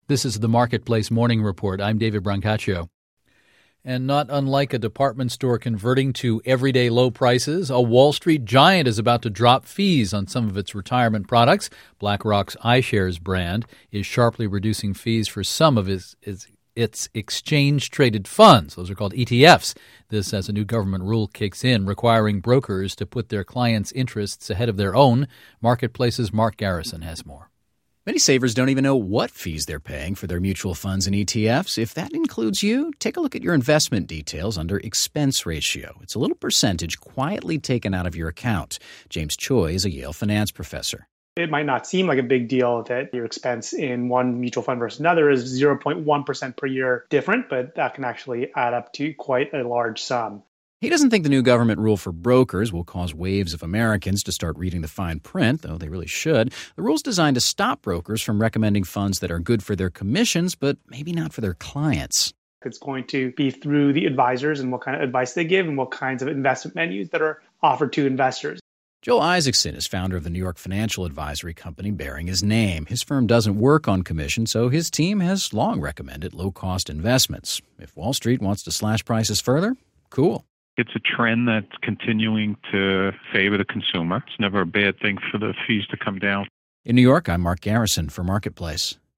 This is the Marketplace Morning Report. I'm David Brancaccio. And not unlike a department store converting to everyday low prices, a Wall Street giant is about to drop fees on some of its retirement products. BlackRock's iShares brand is sharply reducing fees for some of its exchange-traded funds. Those are called ETFs. This as a new government rule kicks in, requiring brokers to put their clients' interests ahead of their own. Marketplace's Mark Garrison has more. Many savers don't even know what fees they're paying for their mutual funds and ETFs. If that includes you, take a look at your investment details under expense ratio. It's a little percentage quietly taken out of your account. James Choi is a Yale finance professor. It might not seem like a big deal that your expense in one mutual fund versus another is 0.1% per year different, but that can actually add up to quite a large sum. He doesn't think the new government rule for brokers will cause waves of Americans to start reading the fine print, though they really should. The rule's designed to stop brokers from recommending funds that are good for their commissions, but maybe not for their clients. It's going to be through the advisors and what kind of advice they give and what kinds of investment menus that are offered to investors. Joel Isaacson is founder of the New York financial advisory company bearing his name. His firm doesn't work on commission, so his team has long recommended low-cost investments. If Wall Street wants to slash prices further, cool. It's a trend that's continuing to favor the consumer. It's never a bad thing for the fees to come down. In New York, I'm Mark Garrison for Marketplace.